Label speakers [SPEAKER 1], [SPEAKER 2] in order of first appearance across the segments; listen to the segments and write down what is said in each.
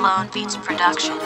[SPEAKER 1] Flown Beats Production.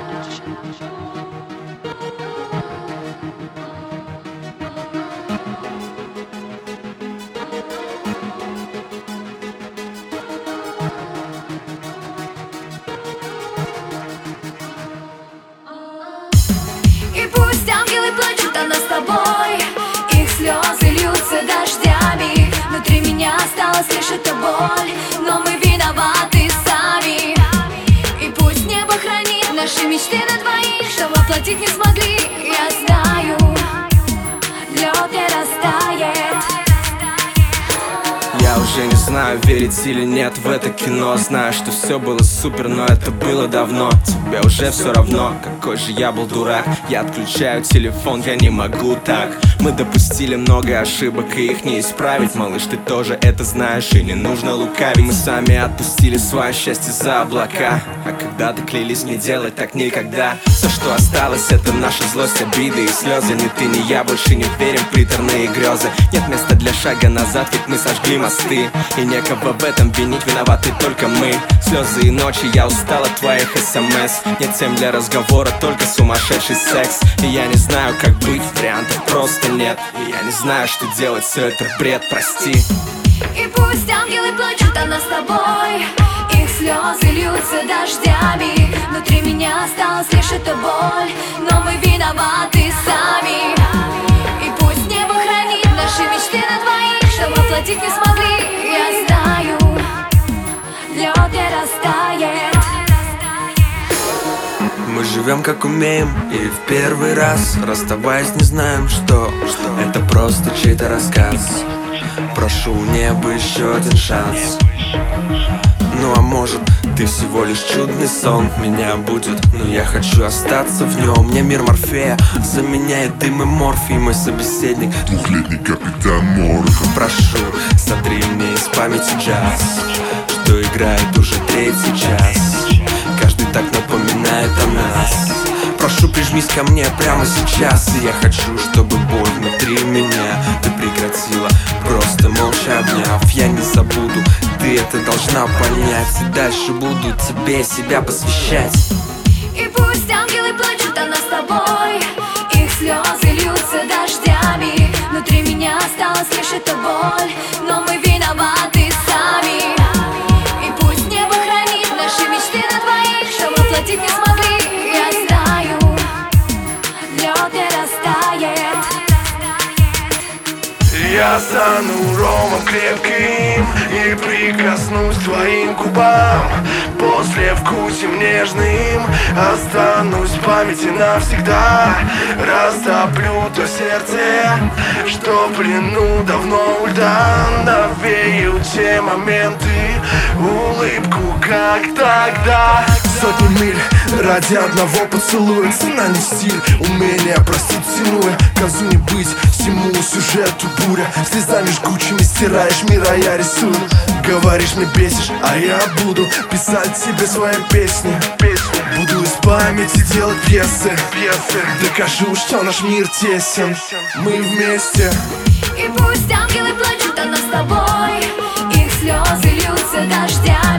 [SPEAKER 2] И пусть ангелы плачут, а нас с тобой, их слезы льются дождями. Внутри меня осталась лишь эта боль, но мы виноваты сами. И пусть небо хранит наши мечты на двоих, что воплотить не смогли. Я знаю, лед не растает.
[SPEAKER 3] Я уже не знаю, верить или нет в это кино. Знаю, что все было супер, но это было давно. Тебе уже все равно, какой же я был дурак. Я отключаю телефон, я не могу так. Мы допустили много ошибок, и их не исправить. Малыш, ты тоже это знаешь, и не нужно лукавить. Мы сами отпустили свое счастье за облака, а когда-то клялись не делать так никогда. Все, что осталось, это наша злость, обиды и слезы. Ни ты, ни я больше не верим в приторные грезы. Нет места для шага назад, ведь мы сожгли мосты, и некого в этом винить, виноваты только мы. Слезы и ночи, я устал от твоих смс. Нет тем для разговора, только сумасшедший секс. И я не знаю, как быть, вариантов просто нет. И я не знаю, что делать, все это бред, прости.
[SPEAKER 2] И пусть ангелы плачут, а нас с тобой, их слезы льются дождями. Внутри меня осталась лишь эта боль, но мы виноваты сами. И пусть небо хранит наши мечты на двоих, что воплотить не смогли. Я знаю, лед не растает.
[SPEAKER 4] Мы живем как умеем, и в первый раз, расставаясь, не знаем, что это просто чей-то рассказ. Прошу неба еще один шанс. Ну а может, ты всего лишь чудный сон. Меня будет, но я хочу остаться в нем. Мне мир Морфея заменяет дым и морфий. Мой собеседник — двухлетний капитан Морф. Прошу, сотри мне из памяти джаз, что играет уже третий час. Каждый так напоминает о нас. Прошу, прижмись ко мне прямо сейчас. И я хочу, чтобы боль внутри меня ты прекратила, просто молча обняв. Я не забуду, ты это должна понять. И дальше буду тебе себя посвящать.
[SPEAKER 2] И пусть ангелы плачут, а нас с тобой, их слезы льются дождями. Внутри меня осталась лишь эта боль, но мы виноваты сами. И пусть небо хранит наши мечты на двоих, что воплотить не смогли. Я знаю, лед не растает.
[SPEAKER 5] Я стану ромом крепким и прикоснусь к твоим губам. После вкусим нежным останусь в памяти навсегда. Растоплю то сердце, что в плену давно у льда. Навею те моменты, улыбку, как тогда. Сотни миль ради одного поцелуя. Цена не стиль, умение простить ценуя. Козу не быть, всему сюжету буря. Слезами жгучими стираешь мир, а я рисую. Говоришь, мне бесишь, а я буду писать тебе свои песни. Буду из памяти делать пьесы. Докажу, что наш мир тесен. Мы вместе.
[SPEAKER 2] И пусть ангелы плачут, а нас с тобой, их слезы льются дождями.